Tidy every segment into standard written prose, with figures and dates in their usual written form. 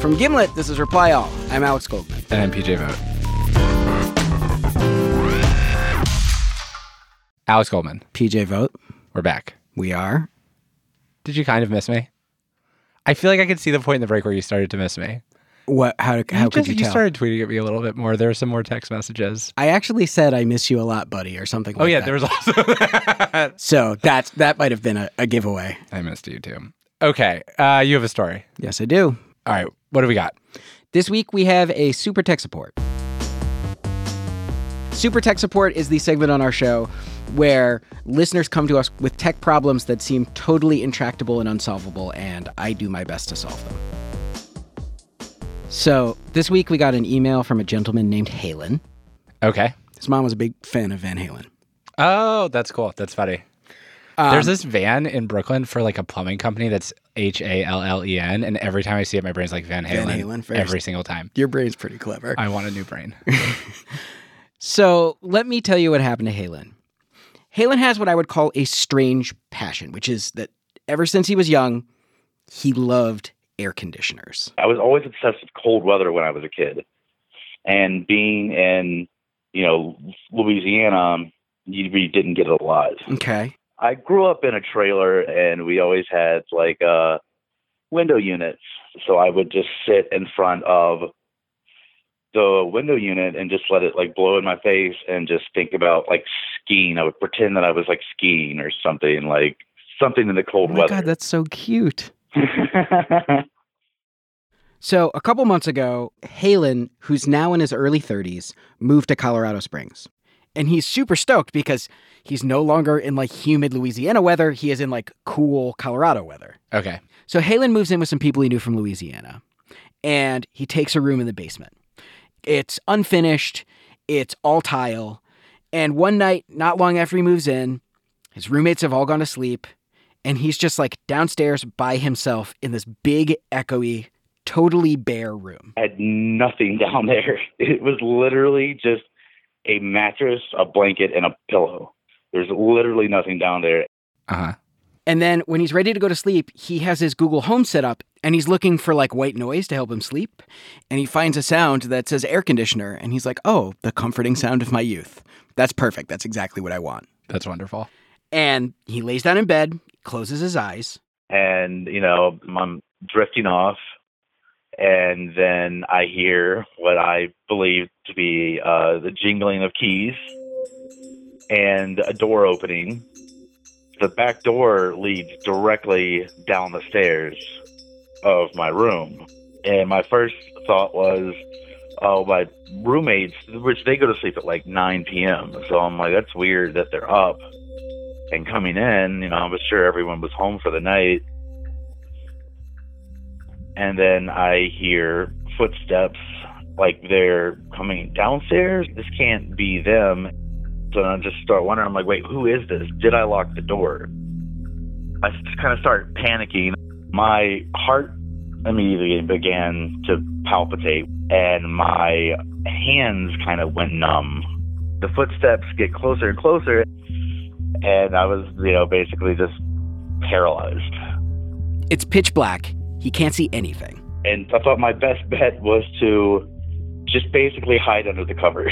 From Gimlet, this is Reply All. I'm Alex Goldman. And I'm PJ Vogt. Alex Goldman. PJ Vogt. We're back. We are. Did you kind of miss me? I feel like I could see the point in the break where you started to miss me. What? How could you tell? You started tweeting at me a little bit more. There were some more text messages. I actually said I miss you a lot, buddy, or something like that. Oh, yeah, there was also that. So that might have been a giveaway. I missed you, too. Okay, you have a story. Yes, I do. All right, what do we got? This week we have a Super Tech Support. Super Tech Support is the segment on our show where listeners come to us with tech problems that seem totally intractable and unsolvable, and I do my best to solve them. So this week we got an email from a gentleman named Halen. Okay. His mom was a big fan of Van Halen. Oh, that's cool. That's funny. There's this van in Brooklyn for like a plumbing company that's Hallen, and every time I see it, my brain's like Van Halen every single time. Your brain's pretty clever. I want a new brain. So let me tell you what happened to Halen. Halen has what I would call a strange passion, which is that ever since he was young, he loved air conditioners. I was always obsessed with cold weather when I was a kid. And being in, Louisiana, you didn't get it a lot. Okay. I grew up in a trailer, and we always had, window units. So I would just sit in front of the window unit and just let it, blow in my face and just think about, skiing. I would pretend that I was, skiing or something in the cold weather. Oh, my God, that's so cute. So a couple months ago, Halen, who's now in his early 30s, moved to Colorado Springs. And he's super stoked because he's no longer in humid Louisiana weather. He is in cool Colorado weather. Okay. So Halen moves in with some people he knew from Louisiana, and he takes a room in the basement. It's unfinished. It's all tile. And one night, not long after he moves in, his roommates have all gone to sleep, and he's just downstairs by himself in this big, echoey, totally bare room. I had nothing down there. It was literally just a mattress, a blanket, and a pillow. There's literally nothing down there. Uh-huh. And then when he's ready to go to sleep, he has his Google Home set up, and he's looking for white noise to help him sleep. And he finds a sound that says air conditioner, and he's like, oh, the comforting sound of my youth. That's perfect. That's exactly what I want. That's wonderful. And he lays down in bed, closes his eyes. And, I'm drifting off. And then I hear what I believe to be the jingling of keys and a door opening. The back door leads directly down the stairs of my room. And my first thought was, my roommates, which they go to sleep at 9 p.m. So I'm like, that's weird that they're up and coming in. I was sure everyone was home for the night. And then I hear footsteps they're coming downstairs. This can't be them. So I just start wondering, I'm like, wait, who is this? Did I lock the door? I just kind of start panicking. My heart immediately began to palpitate, and my hands kind of went numb. The footsteps get closer and closer, and I was, basically just paralyzed. It's pitch black. He can't see anything. And I thought my best bet was to just basically hide under the covers.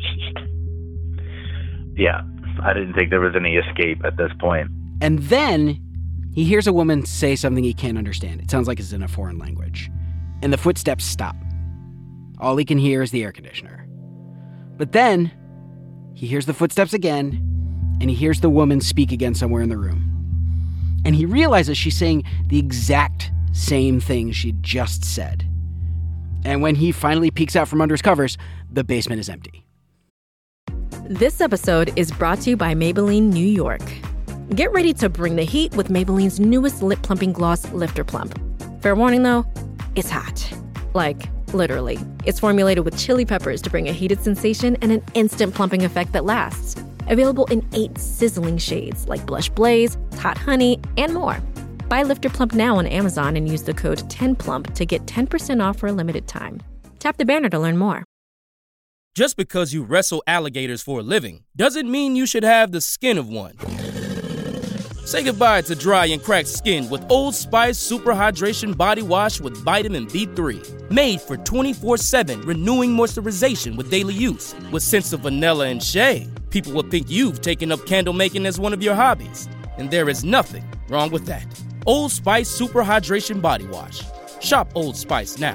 Yeah, I didn't think there was any escape at this point. And then he hears a woman say something he can't understand. It sounds like it's in a foreign language. And the footsteps stop. All he can hear is the air conditioner. But then he hears the footsteps again, and he hears the woman speak again somewhere in the room. And he realizes she's saying the exact same thing she just said. And when he finally peeks out from under his covers, the basement is empty. This episode is brought to you by Maybelline New York. Get ready to bring the heat with Maybelline's newest lip plumping gloss, Lifter Plump. Fair warning though, it's hot. Literally. It's formulated with chili peppers to bring a heated sensation and an instant plumping effect that lasts. Available in 8 sizzling shades like Blush Blaze, Hot Honey, and more. Buy Lifter Plump now on Amazon and use the code 10PLUMP to get 10% off for a limited time. Tap the banner to learn more. Just because you wrestle alligators for a living doesn't mean you should have the skin of one. Say goodbye to dry and cracked skin with Old Spice Super Hydration Body Wash with vitamin B3. Made for 24/7 renewing moisturization with daily use. With scents of vanilla and shea, people will think you've taken up candle making as one of your hobbies. And there is nothing wrong with that. Old Spice Super Hydration Body Wash. Shop Old Spice now.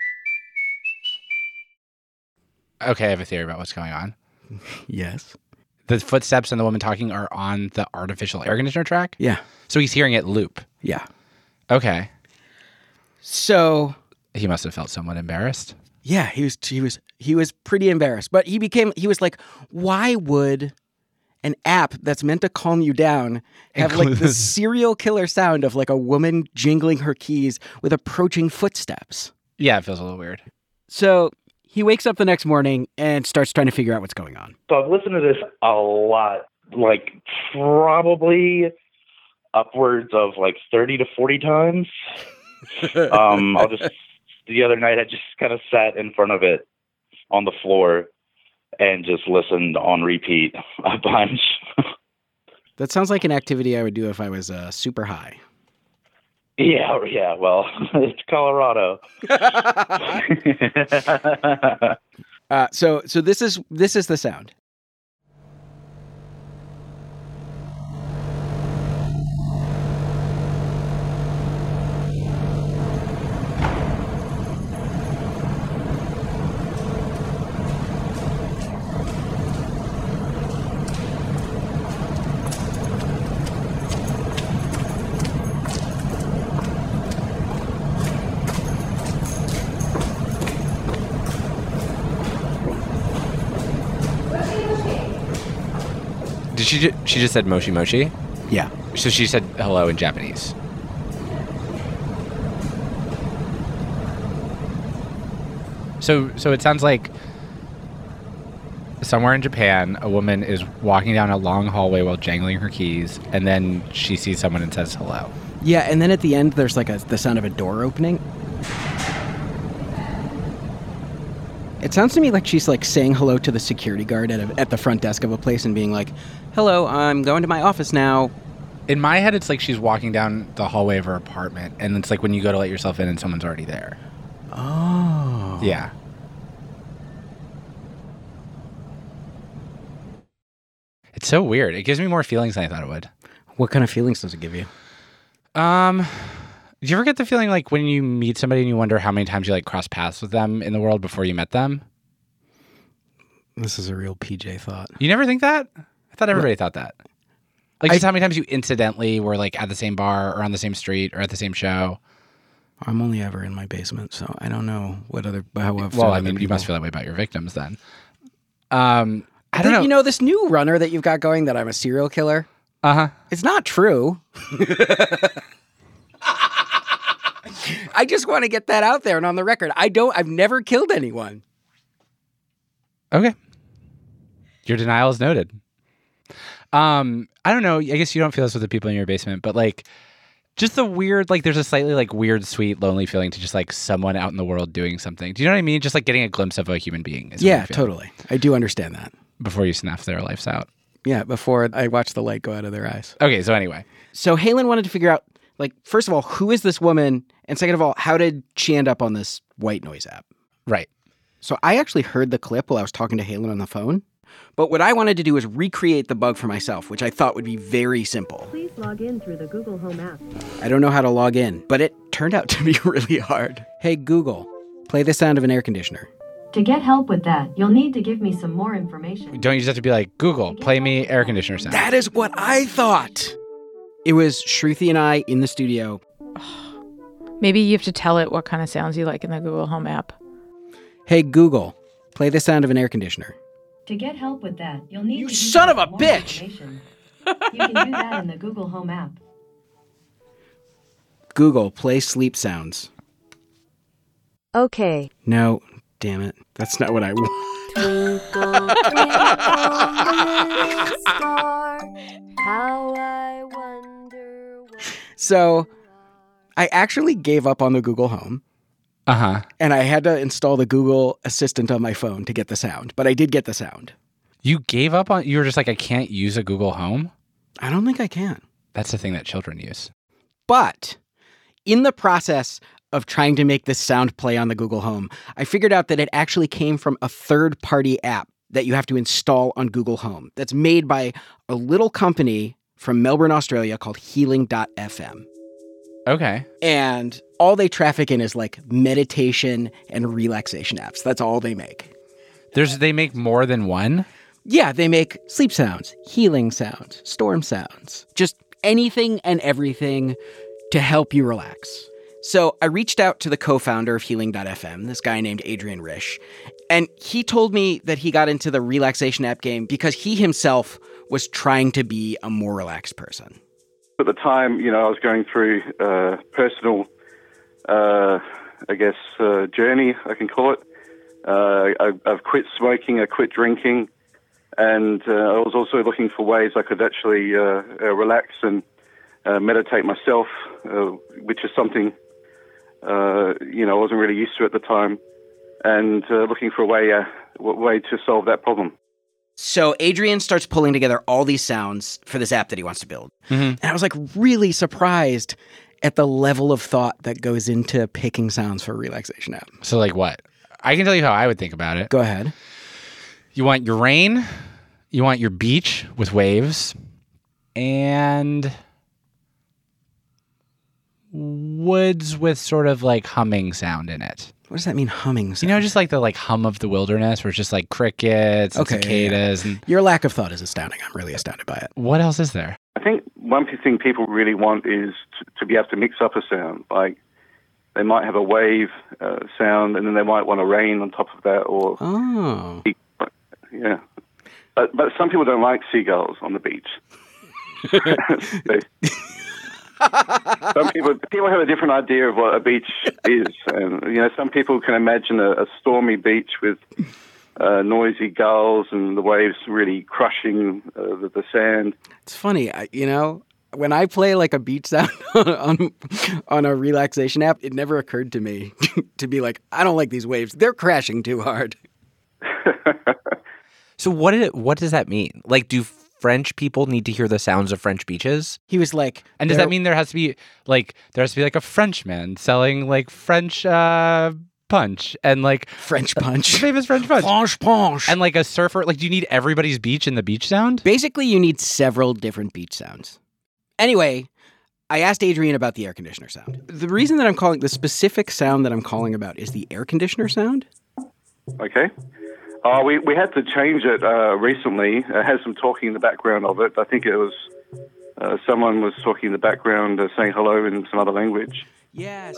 Okay, I have a theory about what's going on. Yes. The footsteps and the woman talking are on the artificial air conditioner track? Yeah. So he's hearing it loop. Yeah. Okay. So he must have felt somewhat embarrassed. Yeah, he was pretty embarrassed. But he was like, why would an app that's meant to calm you down have like the serial killer sound of like a woman jingling her keys with approaching footsteps? Yeah, it feels a little weird. So he wakes up the next morning and starts trying to figure out what's going on. So I've listened to this a lot, like probably upwards of like 30 to 40 times. The other night I just kind of sat in front of it on the floor and just listened on repeat a bunch. That sounds like an activity I would do if I was super high. Yeah, well, it's Colorado. So this is the sound. She just said moshi moshi? Yeah. So she said hello in Japanese. So it sounds like somewhere in Japan, a woman is walking down a long hallway while jangling her keys, and then she sees someone and says hello. Yeah, and then at the end, there's like the sound of a door opening. It sounds to me like she's like saying hello to the security guard at the front desk of a place and being like, hello, I'm going to my office now. In my head, it's like she's walking down the hallway of her apartment, and it's like when you go to let yourself in and someone's already there. Oh. Yeah. It's so weird. It gives me more feelings than I thought it would. What kind of feelings does it give you? Do you ever get the feeling like when you meet somebody and you wonder how many times you like cross paths with them in the world before you met them? This is a real PJ thought. You never think that? I thought everybody thought that. Like just how many times you incidentally were like at the same bar or on the same street or at the same show. I'm only ever in my basement, so I don't know Well, I mean, you must feel that way about your victims then. I don't know. You know, this new runner that you've got going that I'm a serial killer? Uh-huh. It's not true. I just want to get that out there and on the record. I've never killed anyone. Okay. Your denial is noted. I don't know. I guess you don't feel this with the people in your basement, but like just the weird, like there's a slightly like weird, sweet, lonely feeling to just like someone out in the world doing something. Do you know what I mean? Just like getting a glimpse of a human being. Yeah, totally. I do understand that. Before you snuff their lives out. Yeah, before I watch the light go out of their eyes. Okay, so anyway. So Halen wanted to figure out, like, first of all, who is this woman? And second of all, how did she end up on this white noise app? Right. So I actually heard the clip while I was talking to Halen on the phone. But what I wanted to do was recreate the bug for myself, which I thought would be very simple. Please log in through the Google Home app. I don't know how to log in, but it turned out to be really hard. Hey, Google, play the sound of an air conditioner. To get help with that, you'll need to give me some more information. Don't you just have to be like, Google, play me air conditioner sound? That is what I thought. It was Shruti and I in the studio. Maybe you have to tell it what kind of sounds you like in the Google Home app. Hey, Google, play the sound of an air conditioner. To get help with that, you'll need You to son of a more bitch! information. You can do that in the Google Home app. Google, play sleep sounds. Okay. No, damn it. That's not what I want. Twinkle, twinkle, little star, how I wonder what... So, I actually gave up on the Google Home. Uh-huh. And I had to install the Google Assistant on my phone to get the sound. But I did get the sound. You gave up on... You were just like, I can't use a Google Home? I don't think I can. That's the thing that children use. But in the process of trying to make this sound play on the Google Home, I figured out that it actually came from a third-party app that you have to install on Google Home that's made by a little company from Melbourne, Australia called Healing.fm. Okay. And all they traffic in is like meditation and relaxation apps. That's all they make. They make more than one? Yeah, they make sleep sounds, healing sounds, storm sounds, just anything and everything to help you relax. So I reached out to the co-founder of Healing.fm, this guy named Adrian Risch, and he told me that he got into the relaxation app game because he himself was trying to be a more relaxed person. At the time, I was going through a personal, journey, I can call it. I've quit smoking, I quit drinking, and I was also looking for ways I could actually relax and meditate myself, which is something, I wasn't really used to at the time, and looking for a way to solve that problem. So Adrian starts pulling together all these sounds for this app that he wants to build. And I was like really surprised at the level of thought that goes into picking sounds for a relaxation app. So like what? I can tell you how I would think about it. Go ahead. You want your rain, you want your beach with waves, and woods with sort of like humming sound in it. What does that mean, humming sound? Just like the like hum of the wilderness where it's just like crickets and cicadas. Yeah. And your lack of thought is astounding. I'm really astounded by it. What else is there? I think one thing people really want is to be able to mix up a sound. Like they might have a wave sound and then they might want a rain on top of that. Or yeah. But some people don't like seagulls on the beach. Some people have a different idea of what a beach is, and some people can imagine a stormy beach with noisy gulls and the waves really crushing the sand. It's funny, when I play like a beach sound on a relaxation app, it never occurred to me to be like, I don't like these waves; they're crashing too hard. So what does that mean? Like, do French people need to hear the sounds of French beaches? He was like, and does that mean there has to be like a Frenchman selling like French punch and like French punch, famous French punch, French punch, and like a surfer? Like, do you need everybody's beach in the beach sound? Basically, you need several different beach sounds. Anyway, I asked Adrian about the air conditioner sound. The reason that the specific sound that I'm calling about is the air conditioner sound. Okay. We had to change it recently. It has some talking in the background of it. I think it was someone was talking in the background saying hello in some other language. Yeah.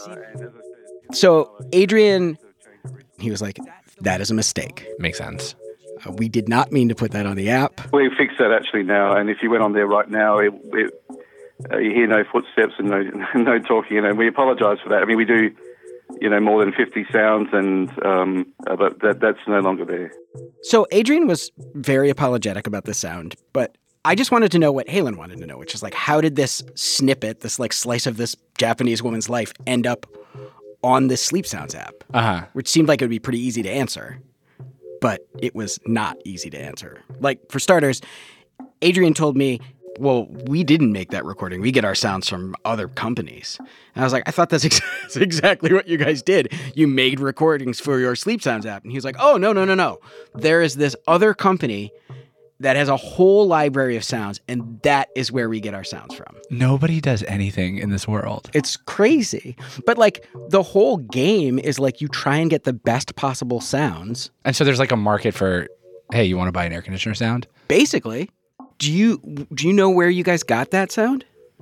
So Adrian, he was like, that is a mistake. Makes sense. We did not mean to put that on the app. We fixed that actually now, and if you went on there right now, you hear no footsteps and no talking. And we apologize for that. I mean, we do more than 50 sounds, and but that's no longer there. So Adrian was very apologetic about the sound, but I just wanted to know what Halen wanted to know, which is like, how did this snippet, this like slice of this Japanese woman's life end up on this Sleep Sounds app? Which seemed like it would be pretty easy to answer, but it was not easy to answer. Like, for starters, Adrian told me, well, we didn't make that recording. We get our sounds from other companies. And I was like, I thought that's exactly what you guys did. You made recordings for your Sleep Sounds app. And he was like, oh, no. There is this other company that has a whole library of sounds, and that is where we get our sounds from. Nobody does anything in this world. It's crazy. But like, the whole game is like, you try and get the best possible sounds. And so there's like a market for, hey, you want to buy an air conditioner sound? Basically. Do you know where you guys got that sound?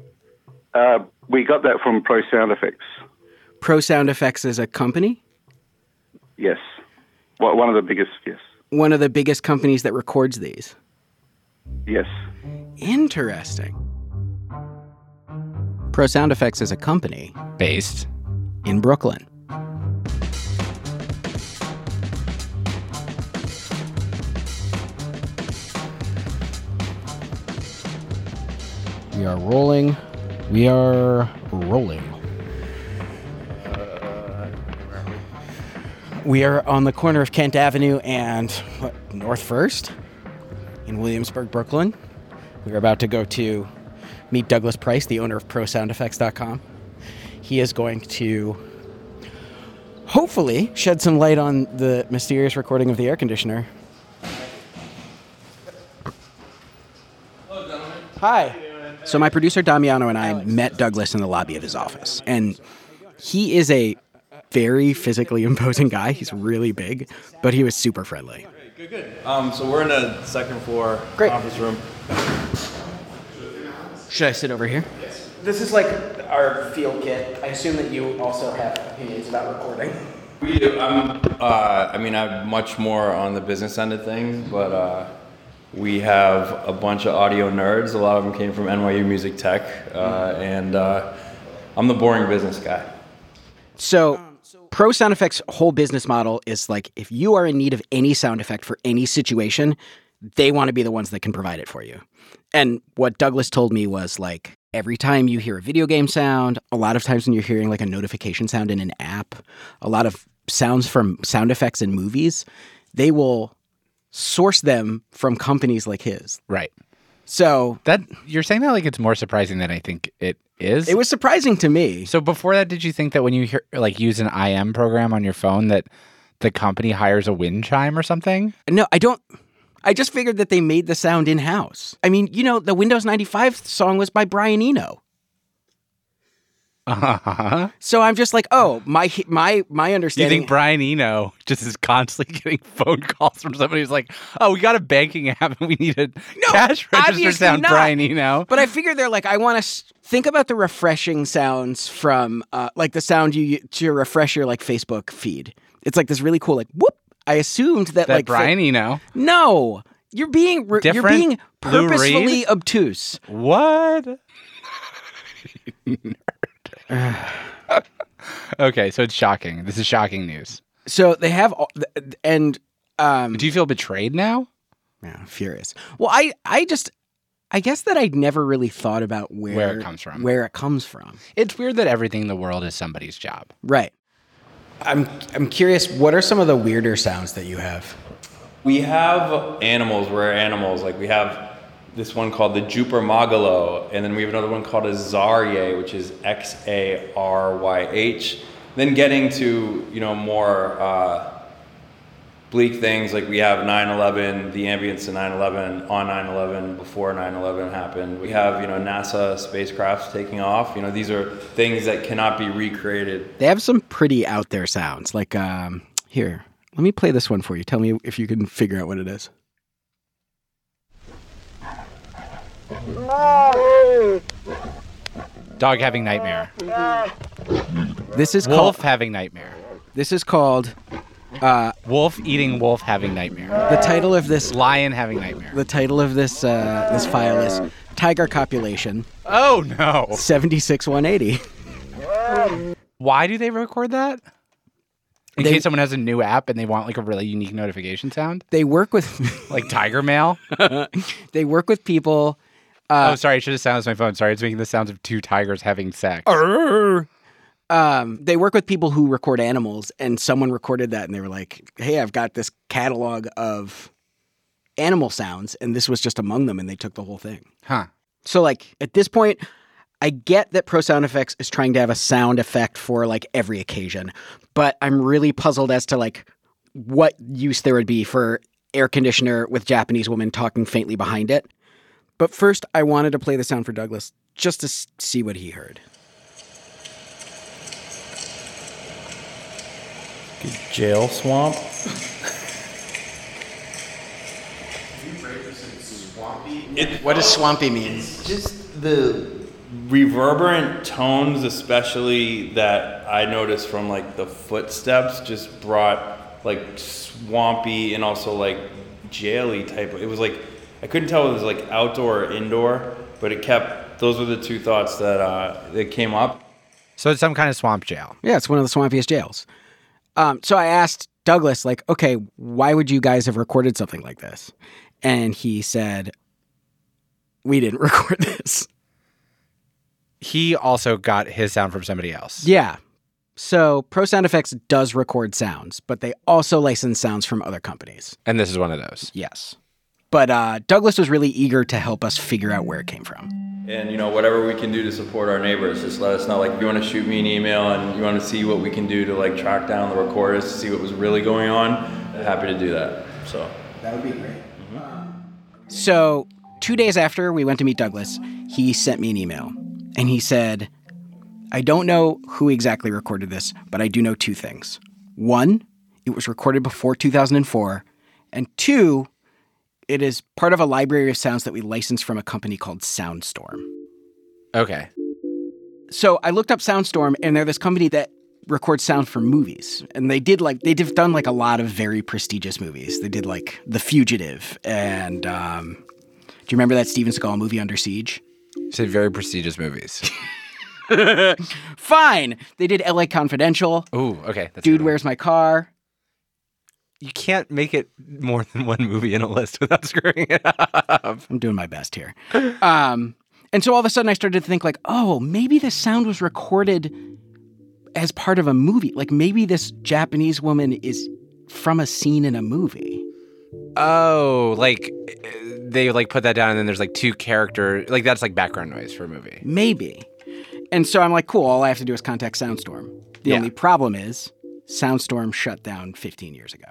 We got that from Pro Sound Effects. Pro Sound Effects is a company? Yes. One of the biggest, yes. One of the biggest companies that records these? Yes. Interesting. Pro Sound Effects is a company based in Brooklyn. We are rolling. We are rolling. We are on the corner of Kent Avenue and North First in Williamsburg, Brooklyn. We're about to go to meet Douglas Price, the owner of ProSoundEffects.com. He is going to hopefully shed some light on the mysterious recording of the air conditioner. Hello, gentlemen. Hi. So my producer Damiano and I met Douglas in the lobby of his office, and he is a very physically imposing guy. He's really big, but he was super friendly. Good. So we're in the second floor office room. Should I sit over here? Yes. This is like our field kit. I assume that you also have opinions about recording. We do. I'm much more on the business end of things, but we have a bunch of audio nerds. A lot of them came from NYU Music Tech, and I'm the boring business guy. So Pro Sound Effects' whole business model is like, if you are in need of any sound effect for any situation, they want to be the ones that can provide it for you. And what Douglas told me was like, every time you hear a video game sound, a lot of times when you're hearing like a notification sound in an app, a lot of sounds from sound effects in movies, they will source them from companies like his. Right. So that you're saying that like it's more surprising than I think it is. It was surprising to me. So before that, did you think that when you hear, like use an IM program on your phone that the company hires a wind chime or something? No, I don't. I just figured that they made the sound in-house. I mean, you know, the Windows 95 song was by Brian Eno. Uh-huh. So I'm just like, oh, my understanding. You think Brian Eno just is constantly getting phone calls from somebody who's like, oh, we got a banking app and we need a cash register sound, not. Brian Eno. But I figure they're like, I want to think about the refreshing sounds from like the sound you to refresh your like Facebook feed. It's like this really cool like whoop. I assumed that like Brian Eno. No, you're being purposefully obtuse. What? Okay, so it's shocking. This is shocking news. So they have, and do you feel betrayed now? Yeah, furious. Well, I guess that I'd never really thought about where it comes from. Where it comes from. It's weird that everything in the world is somebody's job. Right. I'm curious. What are some of the weirder sounds that you have? We have animals, rare animals. Like we have this one called the Jupiter Magalo, and then we have another one called a Xaryeh, which is Xaryh. Then getting to, you know, more bleak things, like we have 9/11, the ambience of 9/11, on 9/11, before 9/11 happened. We have, you know, NASA spacecrafts taking off. You know, these are things that cannot be recreated. They have some pretty out there sounds. Like, here, let me play this one for you. Tell me if you can figure out what it is. Dog having nightmare. This is wolf having nightmare. This is called wolf eating wolf having nightmare. The title of this lion having nightmare. The title of this this file is Tiger Copulation. Oh no. 76180. Why do they record that? In case someone has a new app and they want like a really unique notification sound? They work with like Tiger Mail. They work with people. Oh, sorry, I should have silenced my phone. Sorry, it's making the sounds of two tigers having sex. They work with people who record animals, and someone recorded that, and they were like, "Hey, I've got this catalog of animal sounds, and this was just among them," and they took the whole thing. Huh. So, like at this point, I get that Pro Sound Effects is trying to have a sound effect for like every occasion, but I'm really puzzled as to like what use there would be for air conditioner with Japanese woman talking faintly behind it. But first, I wanted to play the sound for Douglas just to see what he heard. Good jail swamp. What does swampy mean? Just the reverberant tones, especially that I noticed from like the footsteps, just brought like swampy and also like jail-y type. It was like, I couldn't tell if it was like outdoor or indoor, but it kept, those were the two thoughts that came up. So it's some kind of swamp jail. Yeah, it's one of the swampiest jails. So I asked Douglas, like, okay, why would you guys have recorded something like this? And he said, we didn't record this. He also got his sound from somebody else. Yeah. So Pro Sound Effects does record sounds, but they also license sounds from other companies. And this is one of those. Yes. But Douglas was really eager to help us figure out where it came from. And, whatever we can do to support our neighbors, just let us know. Like, if you want to shoot me an email and you want to see what we can do to, like, track down the recorders to see what was really going on, happy to do that. So that would be great. So 2 days after we went to meet Douglas, he sent me an email. And he said, I don't know who exactly recorded this, but I do know two things. One, it was recorded before 2004. And two, it is part of a library of sounds that we licensed from a company called Soundstorm. Okay. So I looked up Soundstorm, and they're this company that records sound for movies. And they've done like a lot of very prestigious movies. They did like The Fugitive and do you remember that Steven Seagal movie Under Siege? You said very prestigious movies. Fine. They did LA Confidential. Ooh, okay. That's Dude, Where's My Car? You can't make it more than one movie in a list without screwing it up. I'm doing my best here. And so all of a sudden I started to think like, oh, maybe this sound was recorded as part of a movie. Like maybe this Japanese woman is from a scene in a movie. Oh, like they like put that down and then there's like two characters. Like that's like background noise for a movie. Maybe. And so I'm like, cool, all I have to do is contact Soundstorm. The only problem is Soundstorm shut down 15 years ago.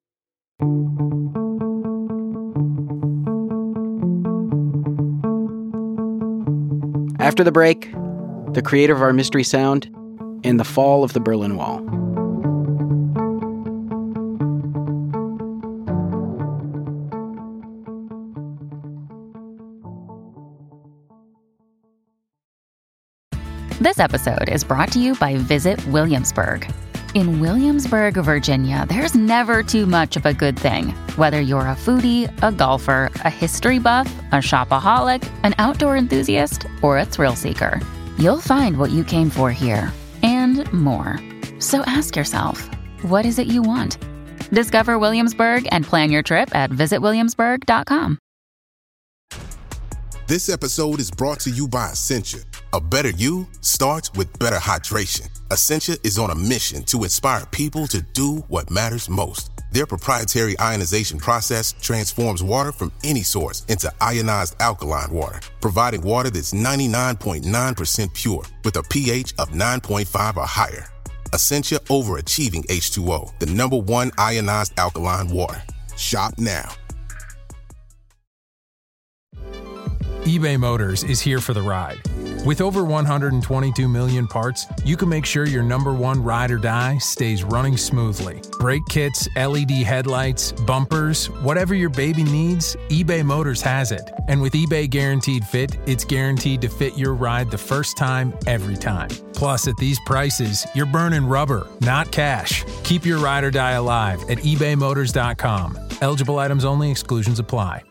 After the break, the creator of our mystery sound and the fall of the Berlin Wall. This episode is brought to you by Visit Williamsburg. In Williamsburg, Virginia, there's never too much of a good thing. Whether you're a foodie, a golfer, a history buff, a shopaholic, an outdoor enthusiast, or a thrill seeker, you'll find what you came for here and more. So ask yourself, what is it you want? Discover Williamsburg and plan your trip at visitwilliamsburg.com. This episode is brought to you by Essentia. A better you starts with better hydration. Essentia is on a mission to inspire people to do what matters most. Their proprietary ionization process transforms water from any source into ionized alkaline water, providing water that's 99.9% pure with a pH of 9.5 or higher. Essentia Overachieving H2O, the #1 ionized alkaline water. Shop now. eBay Motors is here for the ride. With over 122 million parts, you can make sure your #1 ride or die stays running smoothly. Brake kits, LED headlights, bumpers, whatever your baby needs, eBay Motors has it. And with eBay Guaranteed Fit, it's guaranteed to fit your ride the first time, every time. Plus, at these prices, you're burning rubber, not cash. Keep your ride or die alive at ebaymotors.com. Eligible items only. Exclusions apply.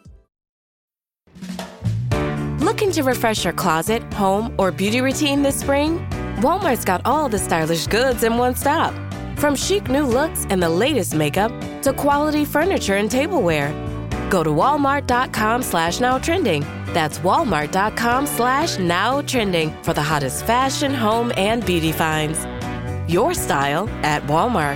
Looking to refresh your closet, home, or beauty routine this spring? Walmart's got all the stylish goods in one stop. From chic new looks and the latest makeup to quality furniture and tableware. Go to walmart.com/nowtrending. That's walmart.com/nowtrending for the hottest fashion, home, and beauty finds. Your style at Walmart.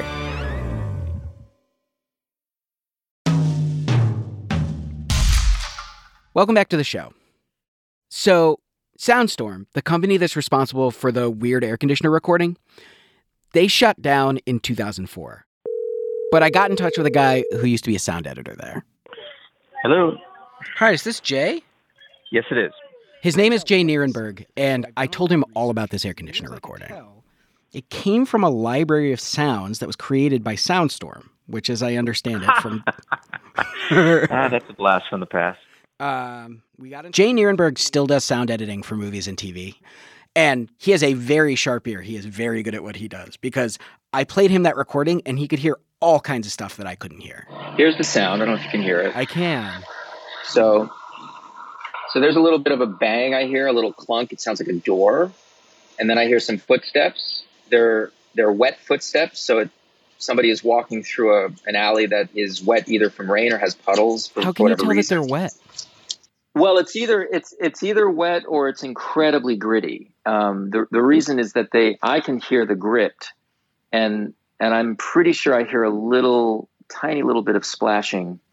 Welcome back to the show. So, Soundstorm, the company that's responsible for the weird air conditioner recording, they shut down in 2004. But I got in touch with a guy who used to be a sound editor there. Hello. Hi, is this Jay? Yes, it is. His name is Jay Nierenberg, and I told him all about this air conditioner recording. It came from a library of sounds that was created by Soundstorm, which, as I understand it, from... That's a blast from the past. Jay Nierenberg still does sound editing for movies and TV, and he has a very sharp ear. He is very good at what he does, because I played him that recording, and he could hear all kinds of stuff that I couldn't hear. Here's the sound. I don't know if you can hear it. I can. So there's a little bit of a bang I hear, a little clunk. It sounds like a door. And then I hear some footsteps. They're wet footsteps, so somebody is walking through an alley that is wet either from rain or has puddles. How can you tell that they're wet? Well, it's either wet or it's incredibly gritty. The reason is that I can hear the grit, and I'm pretty sure I hear a tiny little bit of splashing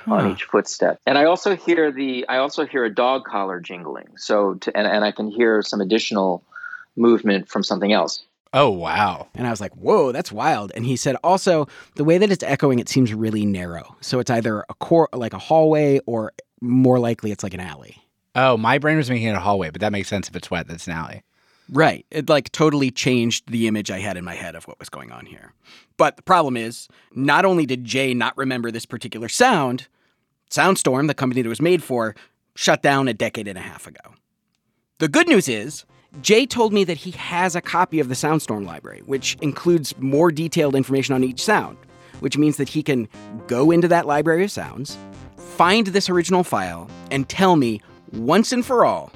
on each footstep. And I also hear a dog collar jingling. And I can hear some additional movement from something else. Oh, wow. And I was like, whoa, that's wild. And he said also the way that it's echoing, it seems really narrow. So it's either like a hallway or more likely it's like an alley. Oh, my brain was making it a hallway, but that makes sense if it's wet, that's an alley. Right. It like totally changed the image I had in my head of what was going on here. But the problem is, not only did Jay not remember this particular sound, Soundstorm, the company that it was made for, shut down a decade and a half ago. The good news is, Jay told me that he has a copy of the Soundstorm library, which includes more detailed information on each sound, which means that he can go into that library of sounds, find this original file, and tell me once and for all.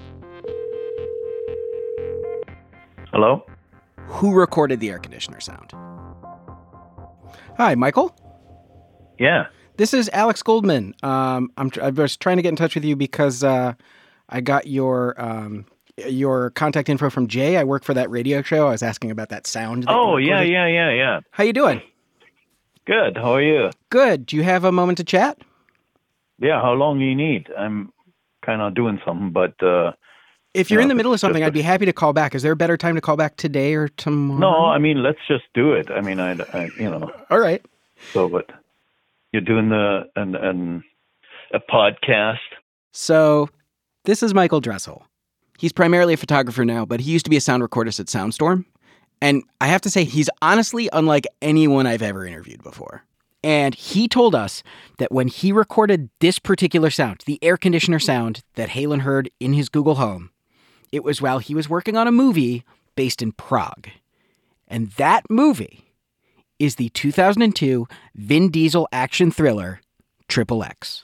Hello? Who recorded the air conditioner sound? Hi, Michael? Yeah. This is Alex Goldman. I was trying to get in touch with you because I got your contact info from Jay. I work for that radio show. I was asking about that sound. Yeah. How you doing? Good. How are you? Good. Do you have a moment to chat? Yeah. How long do you need? I'm kind of doing something, but if you're in the middle of something, I'd be happy to call back. Is there a better time to call back today or tomorrow? No, I mean, let's just do it. I mean, I All right. So, but you're doing a podcast. So, this is Michael Dressel. He's primarily a photographer now, but he used to be a sound recordist at Soundstorm. And I have to say, he's honestly unlike anyone I've ever interviewed before. And he told us that when he recorded this particular sound, the air conditioner sound that Halen heard in his Google Home, it was while he was working on a movie based in Prague. And that movie is the 2002 Vin Diesel action thriller, Triple X.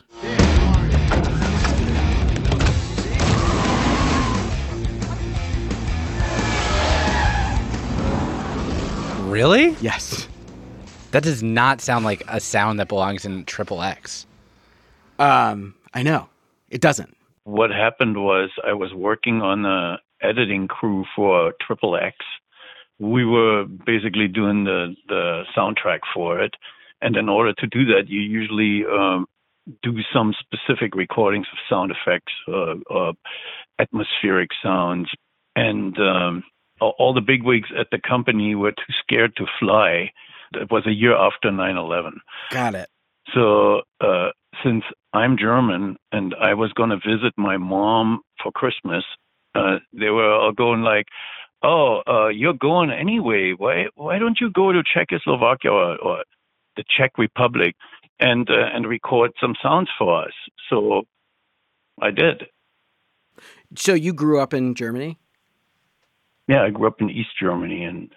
Really? Yes. That does not sound like a sound that belongs in Triple X. I know. It doesn't. What happened was I was working on the editing crew for Triple X. We were basically doing the soundtrack for it. And in order to do that, you usually do some specific recordings of sound effects, atmospheric sounds. And all the bigwigs at the company were too scared to fly. It was a year after 9/11. Got it. So since I'm German and I was going to visit my mom for Christmas, they were all going like, "Oh, you're going anyway. Why don't you go to Czechoslovakia or the Czech Republic and record some sounds for us?" So I did. So you grew up in Germany? Yeah, I grew up in East Germany, and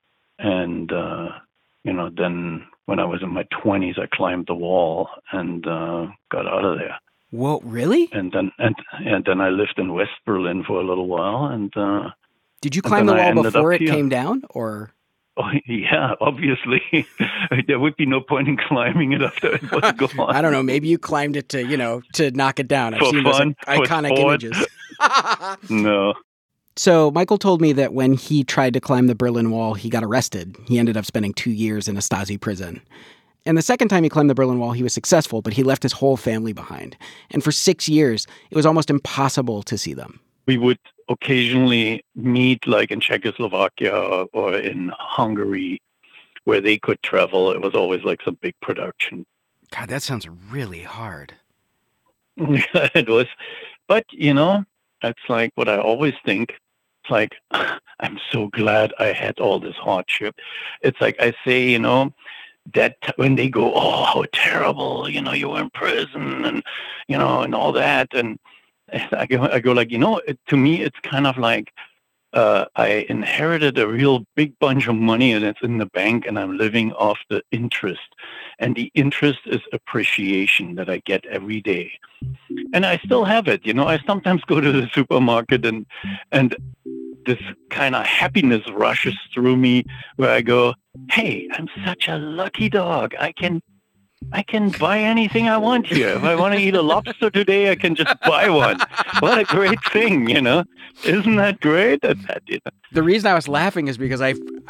then when I was in my 20s, I climbed the wall and got out of there. Whoa, really? And then I lived in West Berlin for a little while. And did you climb the wall before it came down, or? Oh yeah, obviously. There would be no point in climbing it after it was gone. I don't know. Maybe you climbed it to knock it down. I've For seen fun, those iconic images. No. So Michael told me that when he tried to climb the Berlin Wall, he got arrested. He ended up spending 2 years in a Stasi prison. And the second time he climbed the Berlin Wall, he was successful, but he left his whole family behind. And for 6 years, it was almost impossible to see them. We would occasionally meet like in Czechoslovakia or in Hungary where they could travel. It was always like some big production. God, that sounds really hard. It was. But, that's like what I always think. It's like, I'm so glad I had all this hardship. It's like I say, that when they go, "Oh, how terrible, you were in prison and, and all that." And I go like, to me, it's kind of like I inherited a real big bunch of money and it's in the bank and I'm living off the interest. And the interest is appreciation that I get every day. And I still have it. I sometimes go to the supermarket and this kind of happiness rushes through me where I go, "Hey, I'm such a lucky dog. I can buy anything I want here. If I want to eat a lobster today, I can just buy one. What a great thing, Isn't that great?" The reason I was laughing is because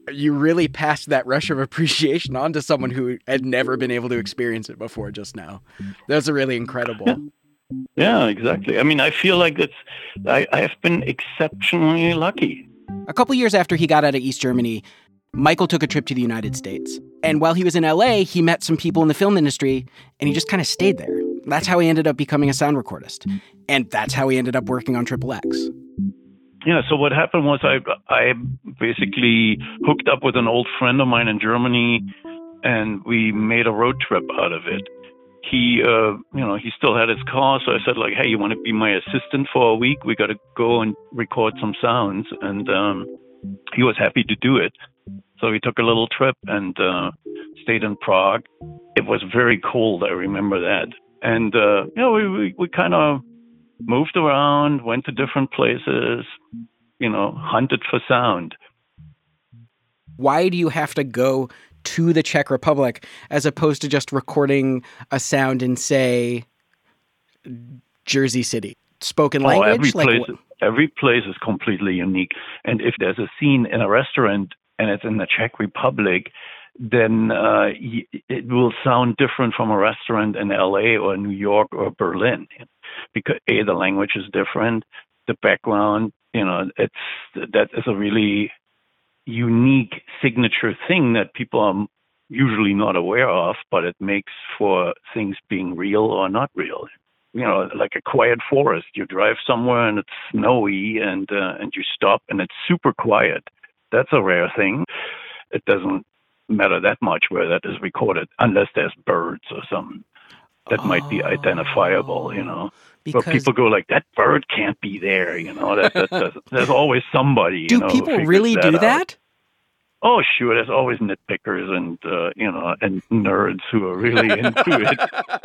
You really passed that rush of appreciation on to someone who had never been able to experience it before just now. That's really incredible. Yeah, exactly. I mean, I feel like I have been exceptionally lucky. A couple years after he got out of East Germany, Michael took a trip to the United States. And while he was in LA, he met some people in the film industry, and he just kind of stayed there. That's how he ended up becoming a sound recordist. And that's how he ended up working on Triple X. Yeah, so what happened was I basically hooked up with an old friend of mine in Germany, and we made a road trip out of it. He still had his car, so I said, like, hey, you want to be my assistant for a week? We got to go and record some sounds. And he was happy to do it. So we took a little trip and stayed in Prague. It was very cold, I remember that. And, we kind of moved around, went to different places, hunted for sound. Why do you have to go to the Czech Republic as opposed to just recording a sound in, say, Jersey City? Spoken language? Every place is completely unique. And if there's a scene in a restaurant and it's in the Czech Republic, then it will sound different from a restaurant in LA or New York or Berlin. Because the language is different, the background, that is a really unique signature thing that people are usually not aware of, but it makes for things being real or not real. Like a quiet forest. You drive somewhere and it's snowy and you stop and it's super quiet. That's a rare thing. It doesn't matter that much where that is recorded, unless there's birds or something that might be identifiable, But people go like, that bird can't be there, there's always somebody. Do people really do that? Oh, sure. There's always nitpickers and and nerds who are really into it.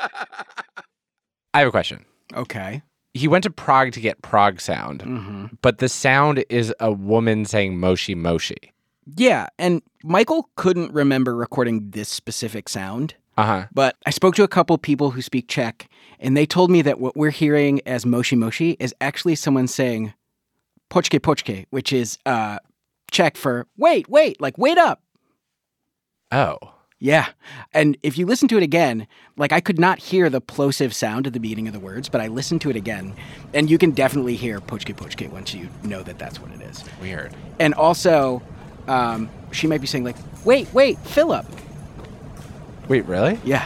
I have a question. Okay. He went to Prague to get Prague sound, but the sound is a woman saying Moshi Moshi. Yeah, and Michael couldn't remember recording this specific sound. Uh-huh. But I spoke to a couple people who speak Czech, and they told me that what we're hearing as Moshi Moshi is actually someone saying Počkej Počkej, which is Czech for wait, like wait up. Oh. Yeah. And if you listen to it again, like I could not hear the plosive sound at the beginning of the words, but I listened to it again, and you can definitely hear Počkej Počkej once you know that that's what it is. Weird. And also, she might be saying like, wait, Philip. Wait, really? Yeah.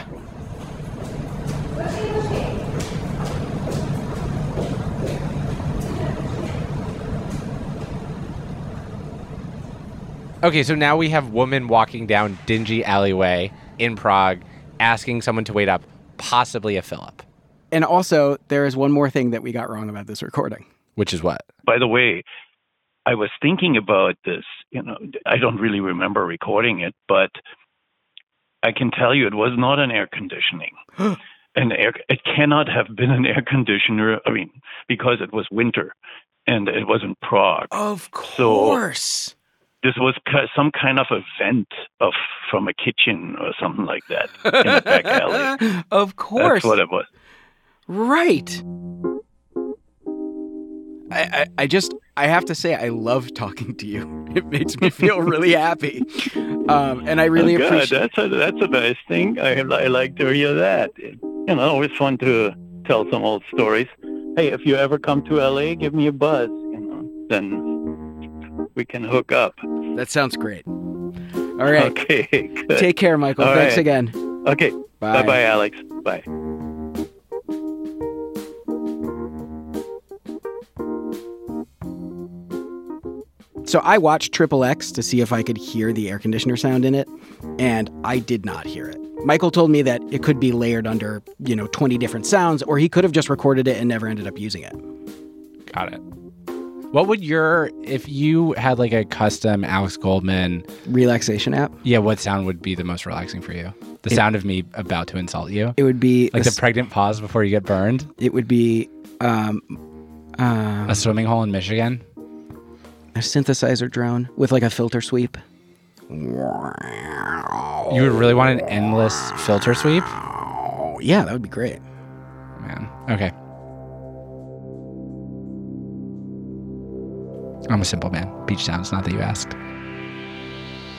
Okay, so now we have woman walking down dingy alleyway in Prague asking someone to wait up, possibly a Philip. And also, there is one more thing that we got wrong about this recording. Which is what? By the way, I was thinking about this, I don't really remember recording it, but I can tell you it was not an air conditioning. It cannot have been an air conditioner, because it was winter and it was in Prague. Of course. So this was some kind of a vent from a kitchen or something like that in a back alley. Of course. That's what it was. Right. I have to say, I love talking to you. It makes me feel really happy. And I really appreciate That's a nice thing. I like to hear that. Always fun to tell some old stories. Hey, if you ever come to LA, give me a buzz, then we can hook up. That sounds great. All right. Okay, good. Take care, Michael. All Thanks right. again. Okay. Bye. Bye-bye, Alex. Bye. So I watched Triple X to see if I could hear the air conditioner sound in it, and I did not hear it. Michael told me that it could be layered under, 20 different sounds, or he could have just recorded it and never ended up using it. Got it. What would if you had like a custom Alex Goldman relaxation app? Yeah, what sound would be the most relaxing for you? The sound of me about to insult you? It would be like the pregnant pause before you get burned? It would be a swimming hole in Michigan? A synthesizer drone with like a filter sweep. You would really want an endless filter sweep? Yeah, that would be great. Man. Okay. I'm a simple man. Beach sounds, not that you asked.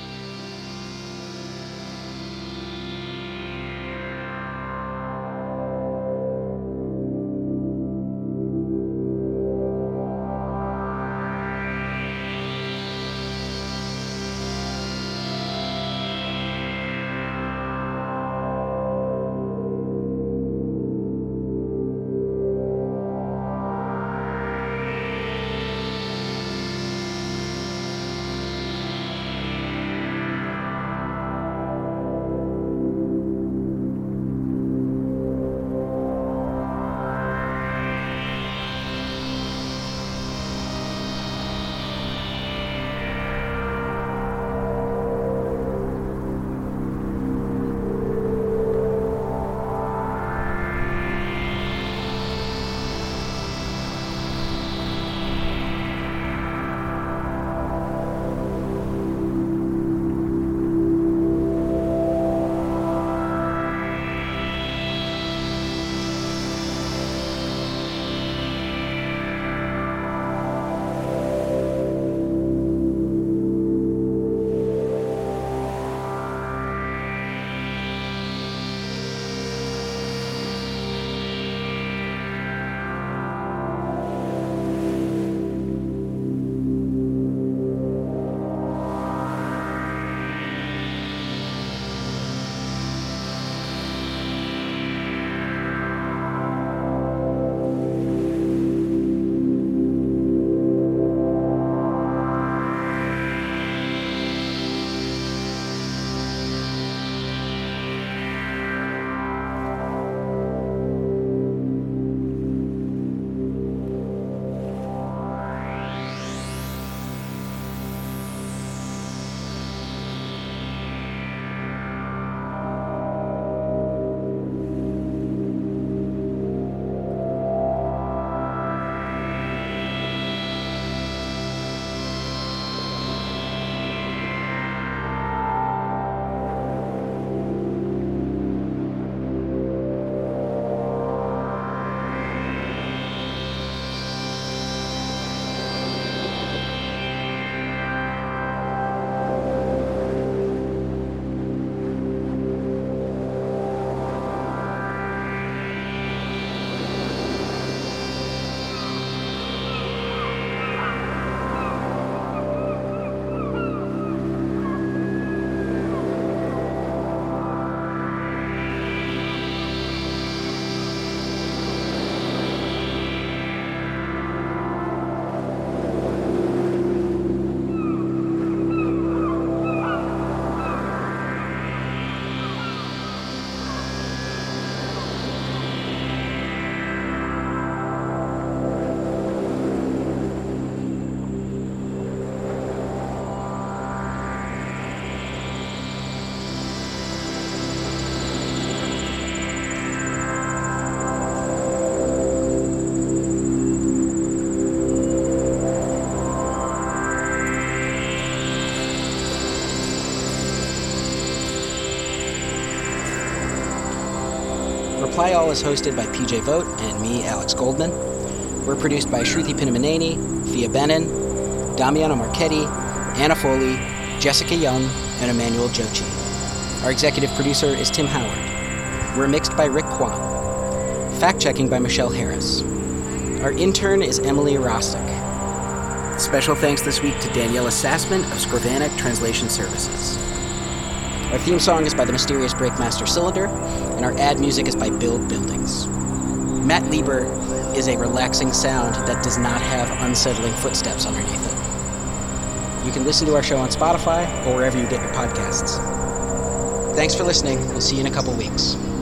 Reply All is hosted by PJ Vogt and me, Alex Goldman. We're produced by Shruti Pinamaneni, Thea Benin, Damiano Marchetti, Anna Foley, Jessica Young, and Emmanuel Jochi. Our executive producer is Tim Howard. We're mixed by Rick Kwan. Fact-checking by Michelle Harris. Our intern is Emily Rostick. Special thanks this week to Daniela Sassman of Scrivanic Translation Services. Our theme song is by the mysterious Breakmaster Cylinder, and our ad music is by Build Buildings. Matt Lieber is a relaxing sound that does not have unsettling footsteps underneath it. You can listen to our show on Spotify or wherever you get your podcasts. Thanks for listening. We'll see you in a couple weeks.